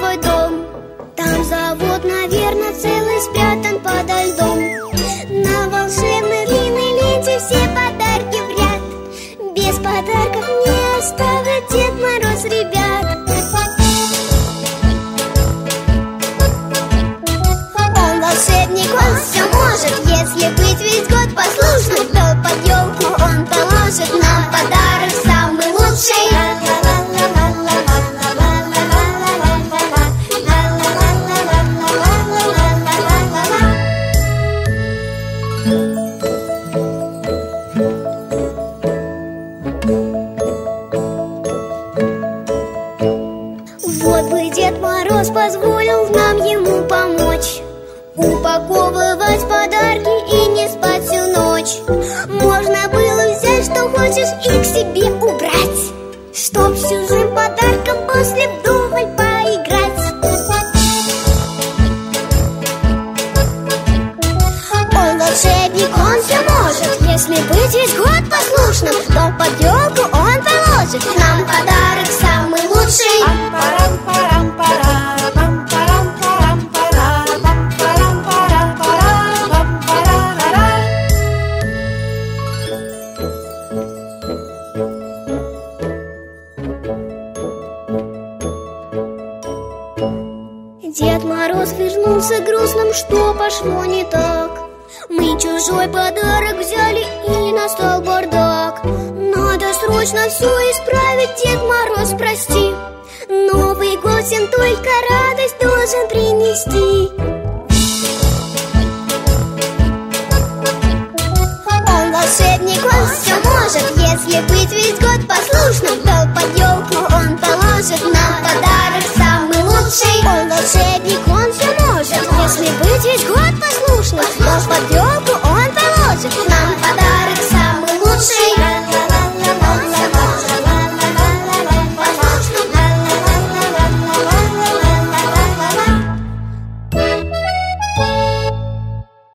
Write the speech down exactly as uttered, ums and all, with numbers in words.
свой дом. Там завод, наверное, целый спрятан подо льдом. На волшебной длинной ленте все подарки в ряд. Без подарков не оставит Дед Мороз ребят. Он волшебник, он все может. Если быть весь год послушным, то под елку он положит нам подарок самый лучший. Вот бы Дед Мороз позволил нам ему помочь, упаковывать подарки и не спать всю ночь. Можно было взять, что хочешь, и к себе убрать, чтоб всю жизнь подарком после вдоволь поиграть. Он волшебник, он все может. Если быть весь год послушным, то под елку он положит нам подарок самый лучший. Дед Мороз вернулся грустным, что пошло не так. Мы чужой подарок взяли, и настал бардак. Надо срочно все исправить, Дед Мороз, прости. Новый год всем только радость должен принести. Он волшебник, он все может. Если быть весь год послушным, то под елку он положит нам подарок самый лучший. Он волшебник, он все может. Если быть весь год послушным, то под елку он положит нам подарок самый лучший.